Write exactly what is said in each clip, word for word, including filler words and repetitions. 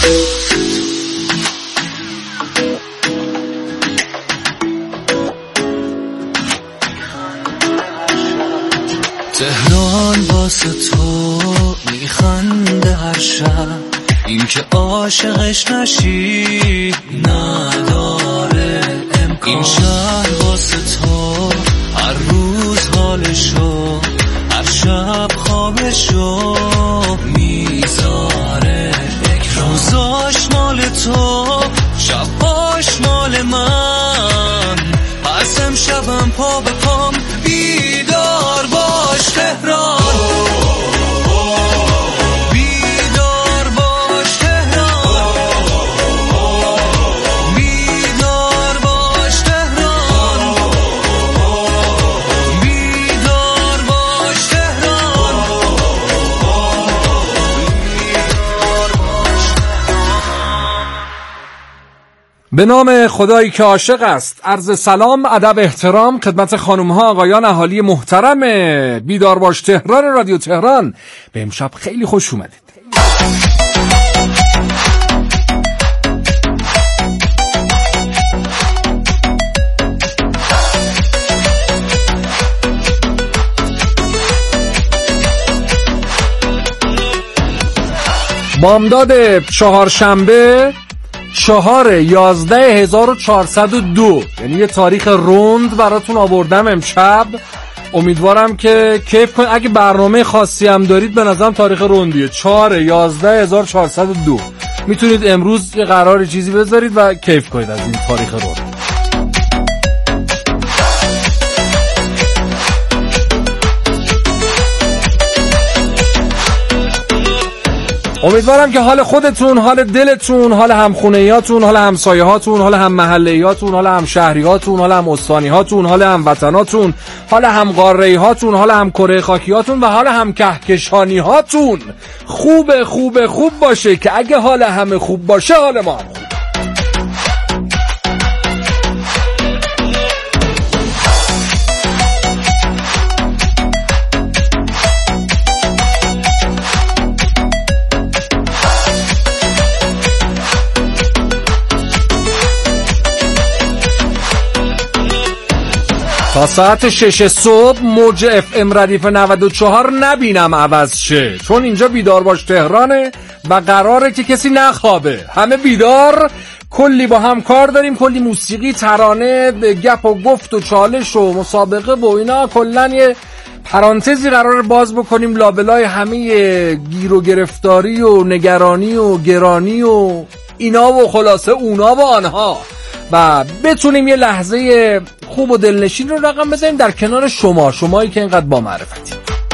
تهران واسه تو میخنده هر شب، این که عاشقش نشی نداره امکان. این شهر واسه تو هر روز حالشو، هر شب خوابشو میذاره. روزاش مال تو، شباش مال من، پس امشبم پا به پام بیدار باش تهران. بیدار باش تهران، بیدار باش تهران، بیدار باش تهران، بیدار باش تهران. به نام خدایی که عاشق است، عرض سلام، ادب، احترام خدمت خانم ها، آقایان، اهالی محترم بیدار باش تهران رادیو تهران. به امشب خیلی خوش اومدید. بامداد چهارشنبه چهار یازده هزار و چهارصد و دو، یعنی یه تاریخ روند براتون آوردم امشب. امیدوارم که کیف کنید. اگه برنامه خاصی هم دارید به نظرم تاریخ روندیه، چهار یازده هزار و چهارصد و دو. میتونید امروز یه قرار چیزی بذارید و کیف کنید از این تاریخ روند. امیدوارم که حال خودتون، حال دلتون، حال همخونه‌یاتون، حال همسایه‌هاتون، حال هم محله‌یاتون، حال هم شهریاتون، حال هم استانی‌هاتون، حال هم وطناتون، حال هم قاره‌هاتون، حال هم کره خاکیاتون و حال هم کهکشانی‌هاتون خوب خوب خوب باشه، که اگه حال همه خوب باشه حال ما هم خوب. تا ساعت شش صبح موج اف ام ردیف نود و چهار نبینم عوض شه، چون اینجا بیدار باش تهرانه و قراره که کسی نخوابه، همه بیدار. کلی با هم کار داریم، کلی موسیقی، ترانه، گپ و گفت و چالش و مسابقه و اینا. کلن یه پرانتزی قرار باز بکنیم لابلای همه گیر و گرفتاری و نگرانی و گرانی و اینا و خلاصه اونا و آنها، و بتونیم یه لحظه خوب و دلنشین رو رقم بزنیم در کنار شما، شمایی که اینقدر با معرفتی.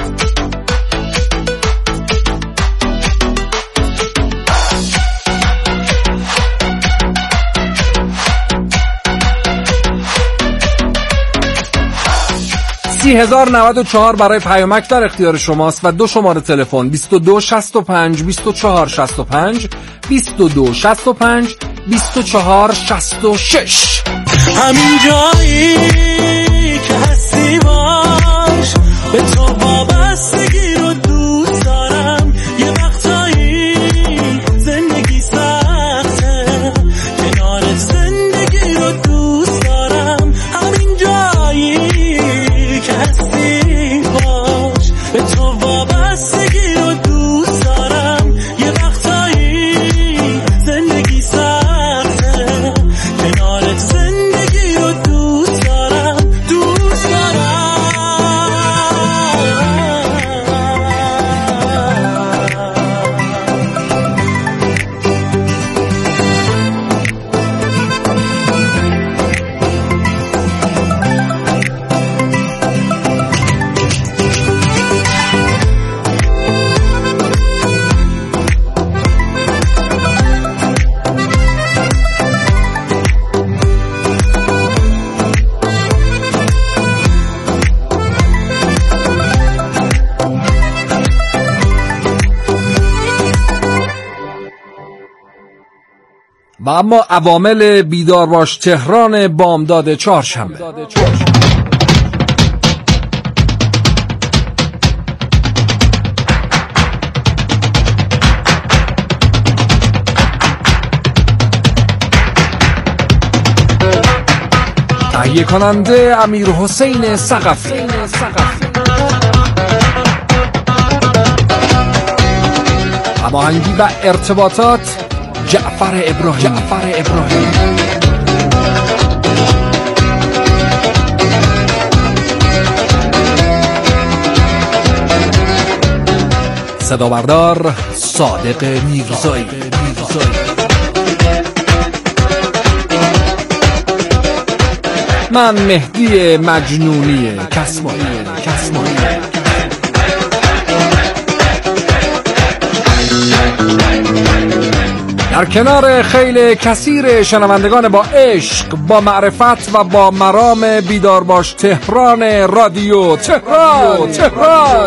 سی هزار نود و چهار برای پیامک در اختیار شماست و دو شماره تلفن بیست و دو شصت و پنج بیست و چهار شصت و پنج، بیست و دو شصت و پنج بیست و چهار شصت و شش. همین جایی که هستی باش، به تو وابستگی رو دوست دارم. یه وقتایی زندگی سخته، کنارت زندگی رو دوست دارم. همین جایی که هستی باش، به تو وابستگی رو دوست دارم. یه وقتایی زندگی سخته، کنارت زندگی رو دوست دارم، دوست دارم. و اما عوامل بیدار باش تهران بامداد چهارشنبه. تهیه کننده امیر حسین ثقفی. هماهنگی و ارتباطات جعفر ابراهیم. جعفر ابراهیم. صدا بردار صادق میرزایی. من مهدی مجنونی کسمانی کسمانی در کنار خیل کثیر شنوندگان با عشق، با معرفت و با مرام بیدار باش تهران رادیو تهران تهران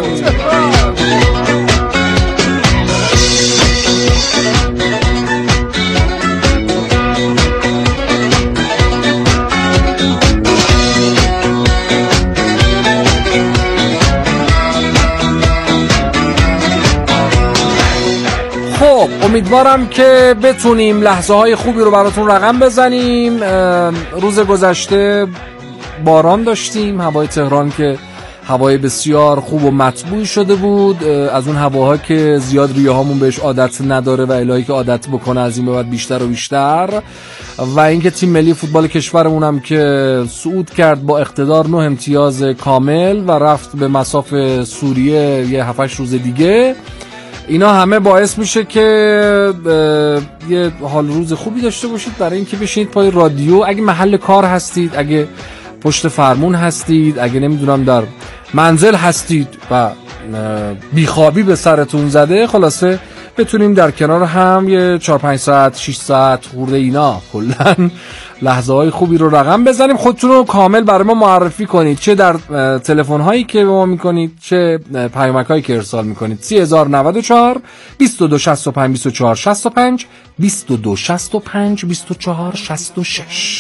خب امیدوارم که بتونیم لحظه های خوبی رو براتون رقم بزنیم. روز گذشته باران داشتیم، هوای تهران که هوای بسیار خوب و مطبوع شده بود، از اون هواها که زیاد ریه هامون بهش عادت نداره و الهی که عادت بکنه از این به بعد بیشتر و بیشتر. و اینکه تیم ملی فوتبال کشورمون هم که صعود کرد با اقتدار نه امتیاز کامل و رفت به مصاف سوریه یه هفت هشت روز دیگه، اینا همه باعث میشه که یه حال روز خوبی داشته باشید برای اینکه بشینید پای رادیو. اگه محل کار هستید، اگه پشت فرمون هستید، اگه نمیدونم در منزل هستید و بیخوابی به سرتون زده، خلاصه بتونیم در کنار هم یه چهار پنج ساعت شش ساعت خورده اینا کلن لحظه های خوبی رو رقم بزنیم. خودتون رو کامل برای ما معرفی کنید، چه در تلفن هایی که به ما میکنید، چه پیامک هایی که ارسال میکنید. سی هزار و نود و چهار بیست و دو شصت و پنج بیست و چهار شصت و پنج بیست و دو شصت و پنج بیست و چهار شصت و شش.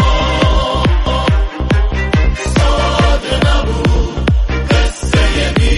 Be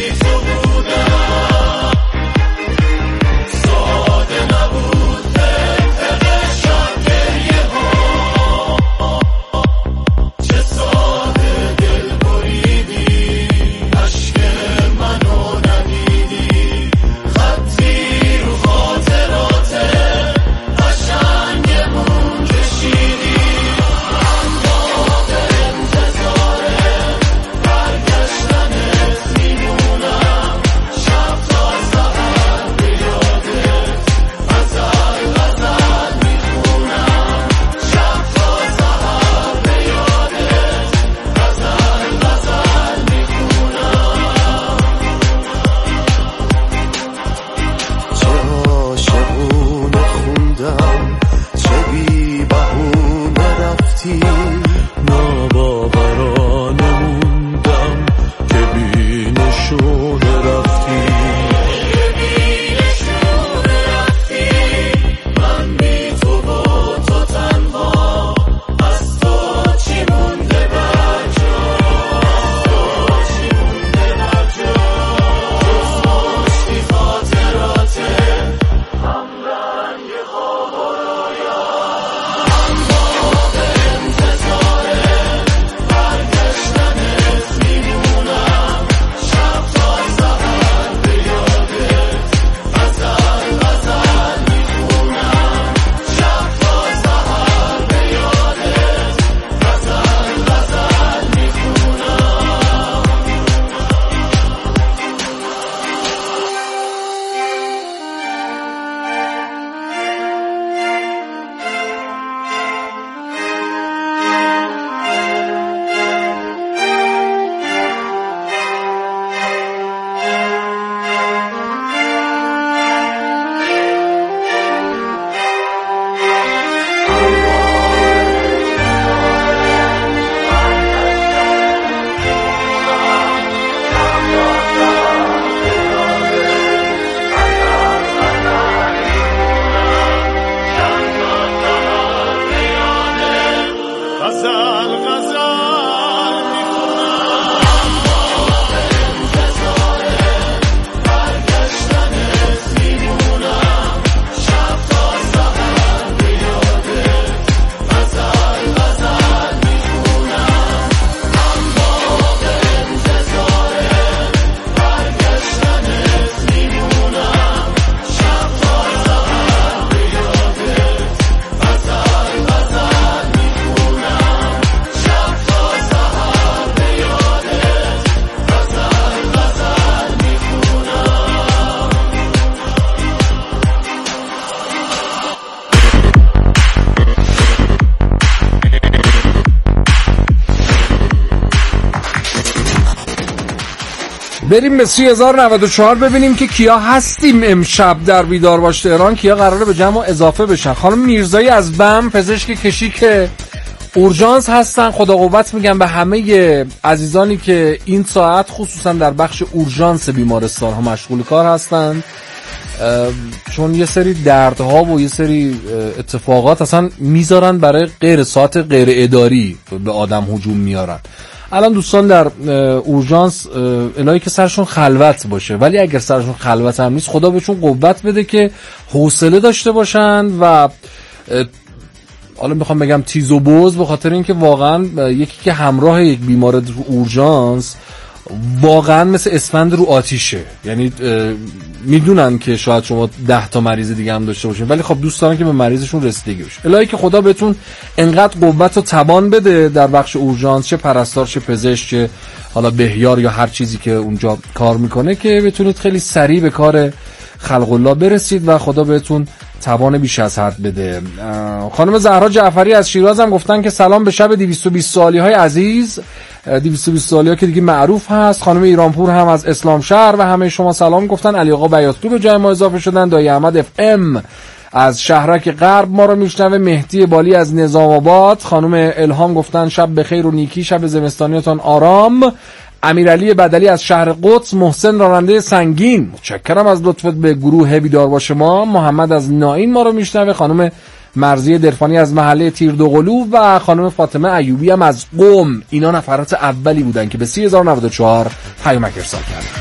بریم به سی هزار و نود و چهار ببینیم که کیا هستیم امشب در بیدار باش تهران. کیا قراره به جمع اضافه بشن؟ خانم میرزایی از بم، پزشک کشیک اورژانس هستن. خدا قوت میگم به همه عزیزانی که این ساعت خصوصا در بخش اورژانس بیمارستان ها مشغول کار هستند، چون یه سری دردها و یه سری اتفاقات اصلا میذارن برای غیر ساعت غیر اداری به آدم هجوم میارن. الان دوستان در اورژانس الهی که سرشون خلوت باشه، ولی اگر سرشون خلوت هم نیست خدا بهشون قوت بده که حوصله داشته باشن و حالا میخوام بگم تیز و بز، به خاطر اینکه واقعا یکی که همراه یک بیمار رو اورژانس واقعا مثل اسفند رو آتیشه. یعنی میدونن که شاید شما ده تا مریض دیگه هم داشته باشین، ولی خب دوست دارن که به مریضشون رسیدگی بشه. الهی که خدا بهتون انقدر قوت و توان بده در بخش اورژانس، چه پرستار چه پزشک چه حالا بهیار یا هر چیزی که اونجا کار میکنه، که بتونید خیلی سریع به کار خلق الله برسید و خدا بهتون توان بیش از حد بده. خانم زهرا جعفری از شیراز هم گفتن که سلام به شب دویست و بیست سالی های عزیز. دویست و بیست سالی ها که دیگه معروف هست. خانم ایرانپور هم از اسلام شهر و همه شما سلام گفتن. علی آقا بیاتلو به جای ما اضافه شدن. دایی احمد اف ام از شهرک غرب ما رو میشنوه. مهدی بالی از نظام آباد. خانم الهام گفتن شب بخیر و نیکی، شب زمستانیتان آرام. امیرعلی بدلی از شهر قدس. محسن راننده سنگین، متشکرم از لطفت به گروه بیدار باش ما. محمد از نائین ما رو میشنوه. خانم مرضیه درفانی از محله تیر دوقلو و خانم فاطمه ایوبی هم از قم. اینا نفرات اولی بودن که به سی هزار و نود و چهار پیامک ارسال کردن.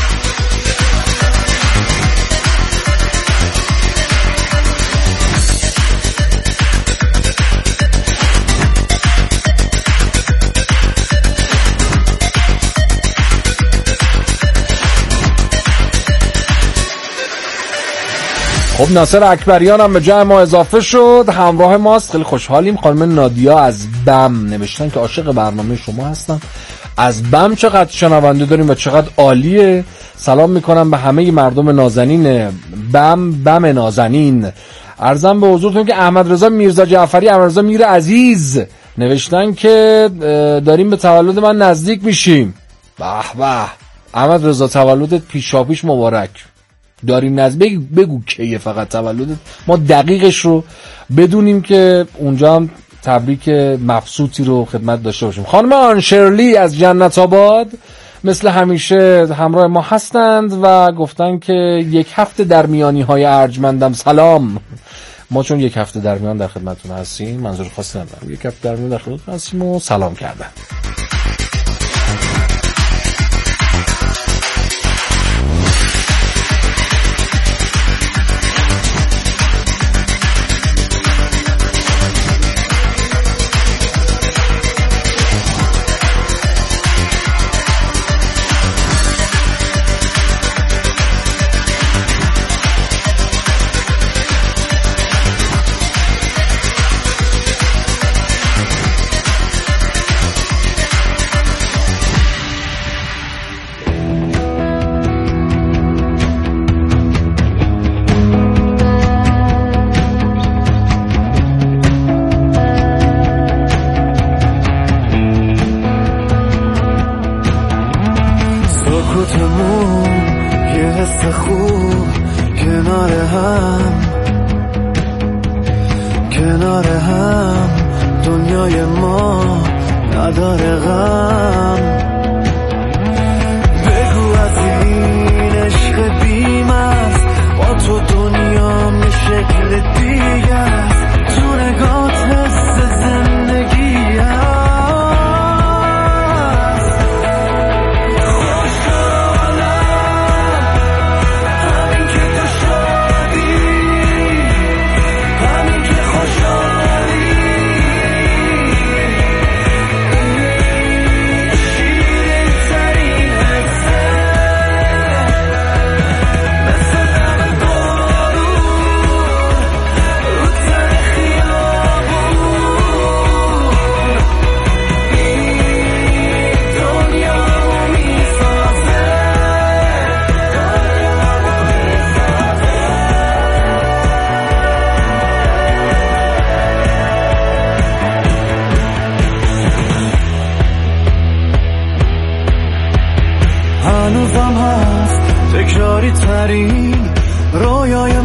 خب ناصر اکبریان هم به جمع ما اضافه شد، همراه ماست. خیلی خوشحالیم. خانم نادیا از بم نوشتن که عاشق برنامه شما هستم. از بم چقدر شنونده داریم و چقدر عالیه. سلام میکنم به همه مردم نازنین بم، بم نازنین. عرضم به حضورتون که احمد رضا میرزا جعفری، احمد رضا میر عزیز نوشتن که داریم به تولد من نزدیک میشیم. به به احمد رضا، تولدت پیشاپیش مبارک. داریم نزدیک، بگو کیه فقط تولدت، ما دقیقش رو بدونیم که اونجا هم تبریک مبسوطی رو خدمت داشته باشیم. خانم آنشرلی از جنت آباد مثل همیشه همراه ما هستند و گفتن که یک هفته در میانی های ارجمندم سلام. ما چون یک هفته در میان در خدمتتون هستیم، منظور خاصی ندارم، یک هفته در میان در خدمتتون هستیم و سلام کردن.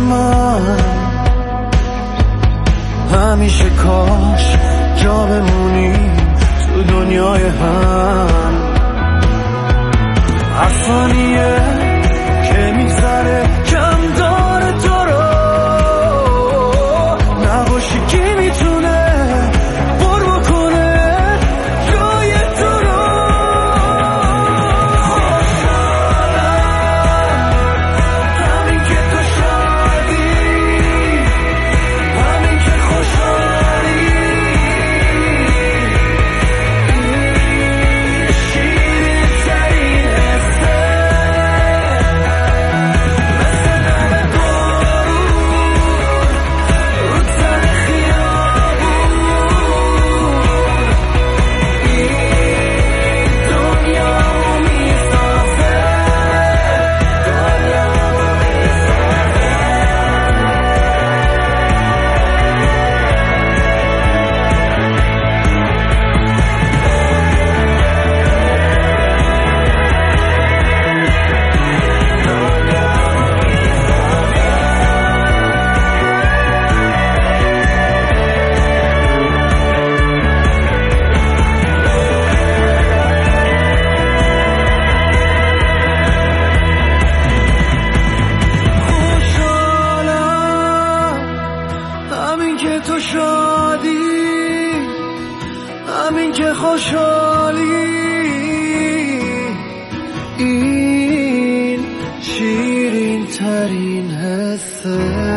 من همیشه کاش جا بمونیم تو دنیای هم. هر ثانیه که میگذره کم داره تو رو نباشی کی میتونه پر بکنه جای تو رو. خوشحالم همین که تو شادی، همین که خوشحالی، شیرین ترین حسه مثل دم بارون رو تن خیابون. این دنیا میسازه، دنیا خوشحالم همین که تو شادی، همین که خوشحالی، این شیرین ترین حسه.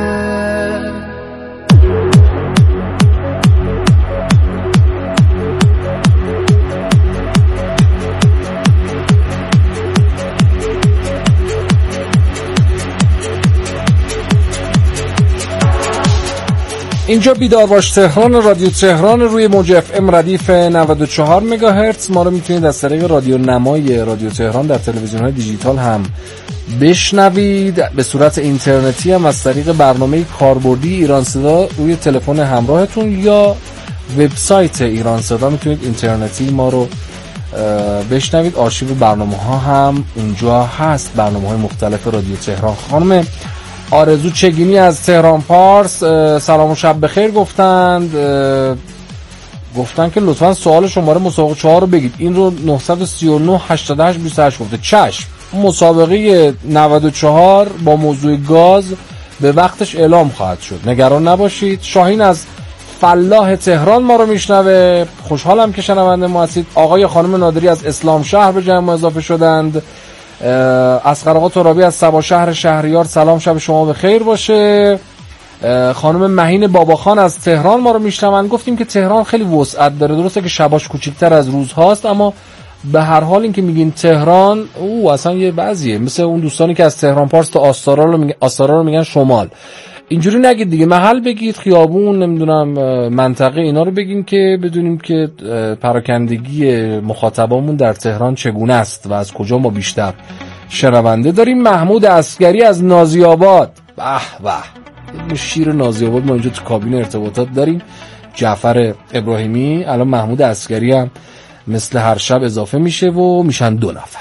اینجا بیدار باش تهران، رادیو تهران روی موج اف ام ردیف نود و چهار مگاهرتز. ما رو میتونید از طریق رادیو نمای رادیو تهران در تلویزیون‌های دیجیتال هم بشنوید، به صورت اینترنتی هم از طریق برنامه کاربردی ایران صدا روی تلفن همراهتون یا وبسایت ایران صدا میتونید اینترنتی ما رو بشنوید. آرشیو برنامه ها هم اونجا هست، برنامه های مختلف رادیو تهران. خانم آرزو چگینی از تهران پارس سلام و شب بخیر گفتند، گفتن که لطفا سوال شماره مسابقه چهار رو بگید. این رو نه سه نه هشت هشت دو هشت گفته. چشم، مسابقه نود و چهار با موضوع گاز به وقتش اعلام خواهد شد، نگران نباشید. شاهین از فلاح تهران ما رو میشنوه، خوشحالم که شنونده ما هستید. آقای خانم نادری از اسلام شهر به جمع اضافه شدند. اصغر آقا ترابی از سبا شهر شهریار سلام، شب شما بخیر باشه. خانم مهین باباخان از تهران ما رو میشنون. گفتیم که تهران خیلی وسعت داره، درسته که شباش کوچیک‌تر از روزهاست، اما به هر حال این که میگین تهران او اصلا یه بعضیه، مثل اون دوستانی که از تهران پارس تا آستارا رو میگن آستارا رو میگن شمال. اینجوری نگید دیگه، محل بگید، خیابون، نمیدونم منطقه، اینا رو بگیم که بدونیم که پراکندگی مخاطبامون در تهران چگونه است و از کجا ما بیشتر شنونده داریم. محمود عسکری از نازی آباد، به به، شیر نازی آباد ما اینجا تو کابین ارتباطات داریم. جعفر ابراهیمی، الان محمود عسکری هم مثل هر شب اضافه میشه و میشن دو نفر.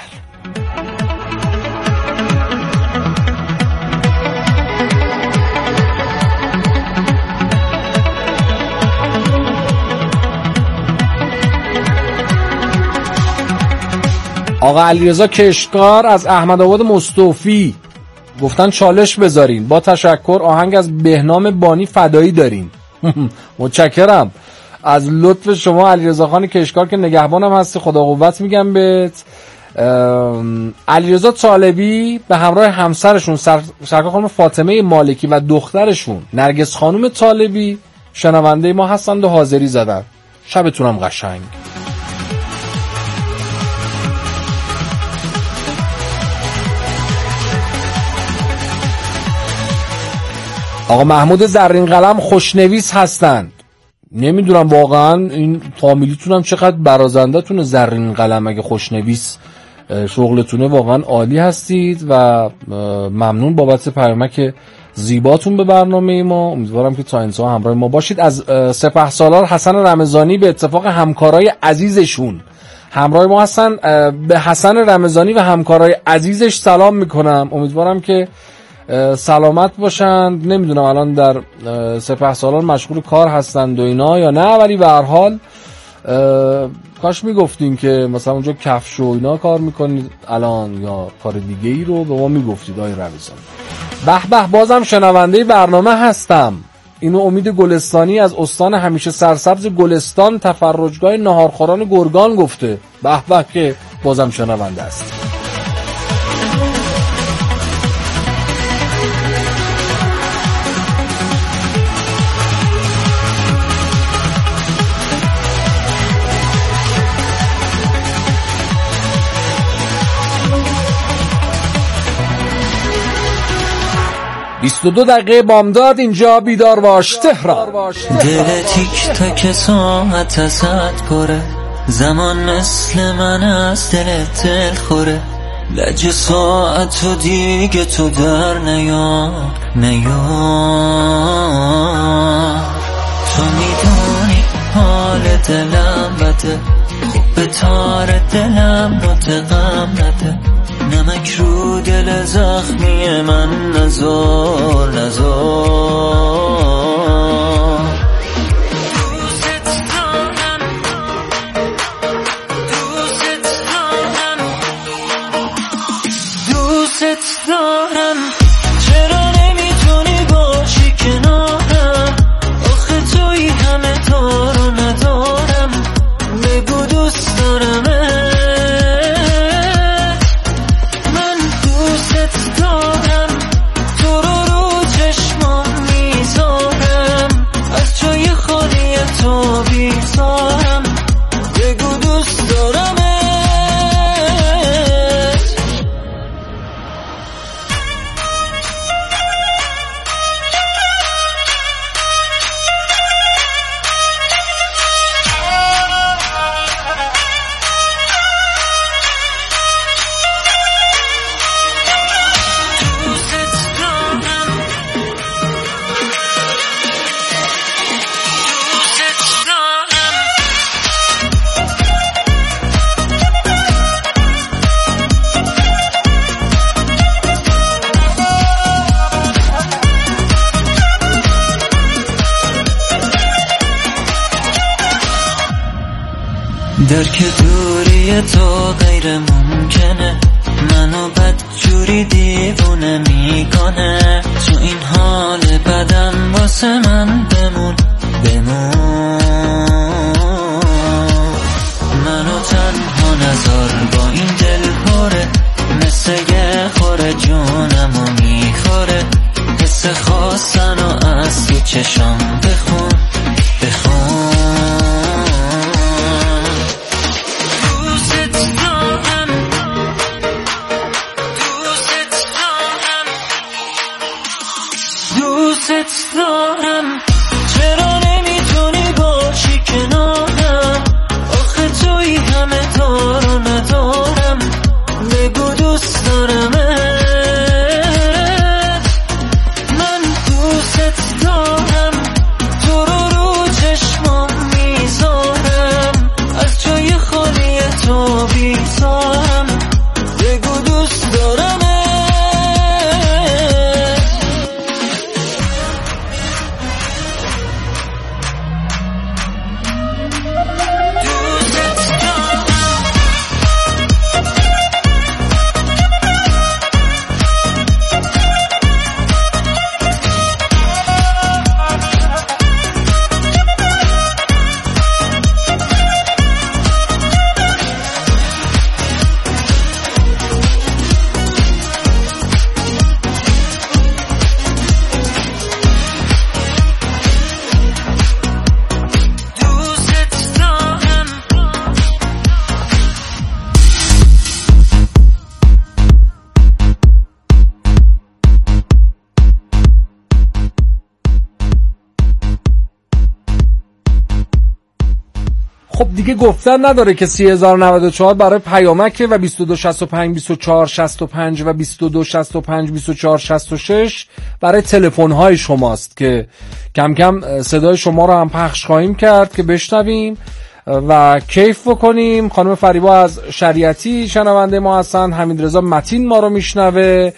آقا علیرضا کشکار از احمدآباد مصطفی گفتن چالش بذارین، با تشکر آهنگ از بهنام بانی فدایی دارین. متشکرم از لطف شما علیرضا خان کشکار که نگهبانم هستی، خدا قوت میگم بهت. علیرضا طالبی به همراه همسرشون سرکار خانم فاطمه مالکی و دخترشون نرگس خانم طالبی شنونده ما هستند و حاضری زدن. شبتونم قشنگ. آقا محمود زرین قلم خوشنویس هستند، نمیدونم واقعا این فامیلیتون هم چقدر برازنده تونه. زرین قلم اگه خوشنویس شغلتونه واقعا عالی هستید و ممنون بابت پیامک زیباتون به برنامه ما. امیدوارم که تا انتها همراه ما باشید. از سپهسالار حسن رمضانی به اتفاق همکارای عزیزشون همراه ما هستن. به حسن رمضانی و همکارای عزیزش سلام میکنم، امیدوارم که سلامت باشند. نمیدونم الان در سپهسالار مشغول کار هستند و اینا یا نه، ولی به هر حال کاش میگفتین که مثلا اونجا کفش و اینا کار میکنید الان یا کار دیگه ای رو به ما میگفتید. آقای رویزان به به، بازم شنونده برنامه هستم. اینو امید گلستانی از استان همیشه سرسبز گلستان تفرجگاه ناهارخوران گرگان گفته. به به که بازم شنونده است. بیست و دو دقیقه بامداد، اینجا بیدار باش تهران. دل تیک تاک ساعت ازت پره، زمان مثل من از دلت دل خوره. لج ساعت و دیگه تو در نیار نیار. تو میدونی حال دلم بده، خوب به تار دلم رو تقم نده. نمک رو دل زخمی من نزار نزار. دوست دارم دوست دارم دوست دارم. چرا نمیتونی باشی کنارم؟ آخه توی همه دارو ندارم. بگو دوست دارم. درک دوری تو غیر ممکنه، منو بدجوری دیوونه میکنه. تو این حال بدم واسه من بمون بمون. منو تنها نذار با این دل پره، مثل یه خوره جونمو میخوره. حس خواستن و از تو چشام بخون بخون. دوست دارم. چرا نمیتونی باشی کنارم؟ آخه توی همه دارو ندارم. بگو دوست دارم. من دوست دارم. تو رو رو چشمام میذارم، از جای خالی تو بیزارم. بگو دوست دارم. خب دیگه گفتن نداره که سی هزار و نود و چهار برای پیامک و بیست و دو شصت و پنج بیست و چهار شصت و پنج و بیست و دو شصت و پنج بیست و چهار شصت و شش برای تلفن‌های شماست که کم کم صدای شما رو هم پخش خواهیم کرد که بشنویم و کیف بکنیم. خانم فریبا از شریعتی شنونده ما هستن، حمیدرضا متین ما رو میشنوه،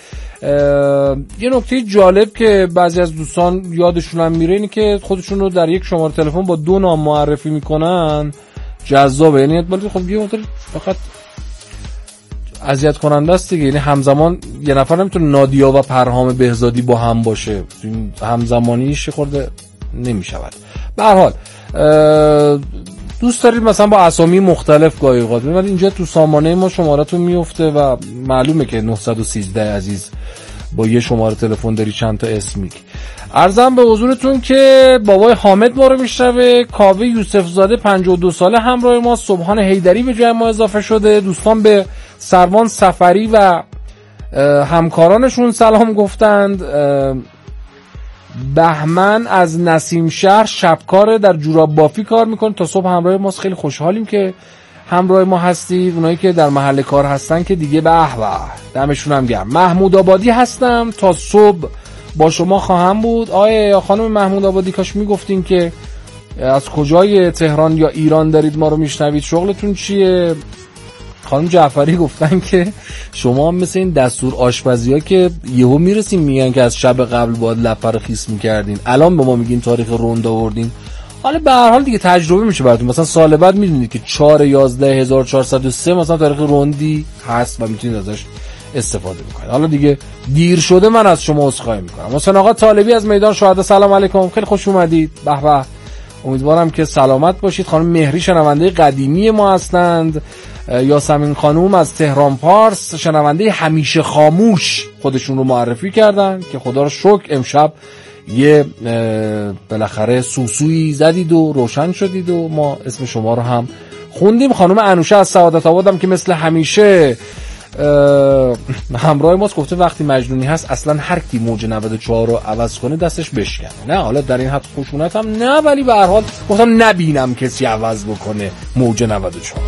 یه نکته جالب که بعضی از دوستان یادشون هم میره اینه که خودشون رو در یک شماره تلفن با دو نام معرفی میکنن. جذابه، یعنی ولی خب یه مقدار فقط اذیت کننده است دیگه. یعنی همزمان یه نفر نمیتونه نادیا و پرهام بهزادی با هم باشه، همزمانیش خورده نمیشود. به هر حال دوست دارید مثلا با اسامی مختلف گاهی اوقات، ولی اینجا تو سامانه ما شماره‌تون میفته و معلومه که نه یک سه عزیز با یه شماره تلفن داری چند تا اسم میگی. عرضم به حضورتون که بابای حامد ما رو میشنوه، کاوه یوسف زاده پنجاه و دو ساله همراه ما، سبحان حیدری به جای ما اضافه شده. دوستان به سروان سفری و همکارانشون سلام گفتند. بهمن از نسیم شهر شبکار در جوراب بافی کار میکنه، تا صبح همراه ماست. خیلی خوشحالیم که همراه ما هستید. اونایی که در محل کار هستن که دیگه به به دمشون هم گرم. محمود آبادی هستم، تا صبح با شما خواهم بود. آیه خانم محمود آبادی، کاش میگفتین که از کجای تهران یا ایران دارید ما رو میشنوید، شغلتون چیه. خانم جعفری گفتن که شما هم مثل این دستور آشپزی ها که یهو میرسیم میگن که از شب قبل باید لپه رو خیس میکردین، الان به ما میگین تاریخ روند آوردین. حالا به هر حال دیگه تجربه میشه براتون. مثلا سال بعد میدونید که چهار یازده هزار و چهارصد و سه مثلا تاریخ روندی هست و میتونید ازش استفاده بکنید. حالا دیگه دیر شده، من از شما عذرخواهی میکنم. حسین آقا طالبی از میدان شهدا، سلام علیکم، خیلی خوش اومدید. به به، امیدوارم که سلامت باشید. خانم مهری شنونده قدیمی ما هستند. یاسمین خانوم از تهران پارس شنونده همیشه خاموش خودشون رو معرفی کردن که خدا رو شکر امشب یه بالاخره سوسویی زدید و روشن شدید و ما اسم شما رو هم خوندیم. خانم انوشه از سعادت آبادم که مثل همیشه همراه ماست، گفته وقتی مجنونی هست اصلا هر کی موج نود و چهار رو عوض کنه دستش بشکنه. نه حالا در این حد خشونت هم نه، ولی به هر حال گفتم نبینم کسی عوض بکنه موج نود و چهار.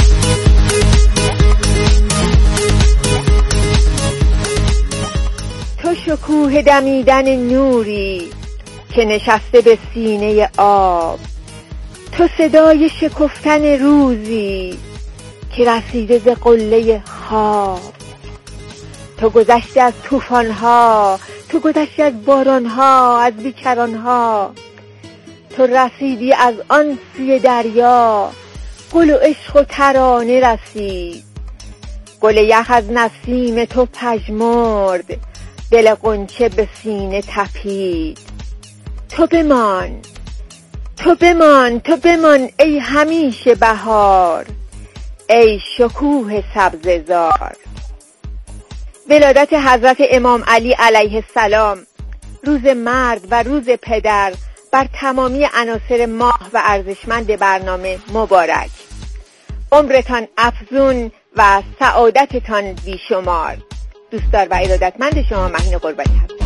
تو شکوه دمیدن نوری که نشسته به سینه آب، تو صدای شکفتن روزی که رسیده ز قله خواب، تو گذشته از طوفان‌ها، تو گذشته از باران‌ها، از بیکران‌ها، تو رسیدی از آن سوی دریا، گل و عشق و ترانه رسید، گل یخ از نسیم تو پژمرد، دل غنچه به سینه تپید. تو بمان، تو بمان، تو بمان ای همیشه بهار، ای شکوه سبززار. ولادت حضرت امام علی علیه السلام، روز مرد و روز پدر، بر تمامی عناصر ماه و ارزشمند برنامه مبارک. عمرتان افزون و سعادتتان بیشمار. دوستدار و ارادتمند شما مهین قربانی هستم.